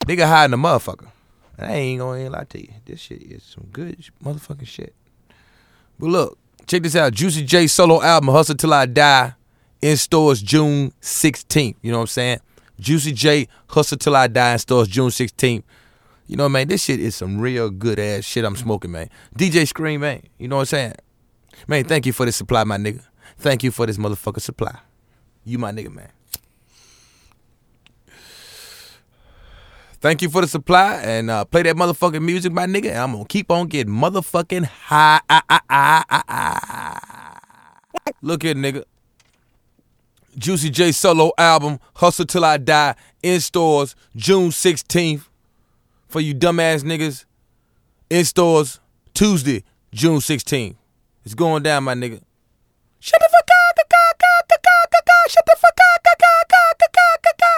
Nigga hiding a motherfucker. And I ain't gonna lie to you. This shit is some good motherfucking shit. But look, check this out. Juicy J solo album, Hustle Till I Die, in stores June 16th. You know what I'm saying? Juicy J, Hustle Till I Die, in stores June 16th. You know, man, this shit is some real good ass shit I'm smoking, man. DJ Scream, man. You know what I'm saying? Man, thank you for this supply, my nigga. Thank you for this motherfucking supply. You my nigga, man. Thank you for the supply, and play that motherfucking music, my nigga, and I'm gonna keep on getting motherfucking high. Look here, nigga. Juicy J solo album, Hustle Till I Die, in stores June 16th. For you dumbass niggas, in stores Tuesday, June 16th. It's going down, my nigga. Shut the fuck up, shut the fuck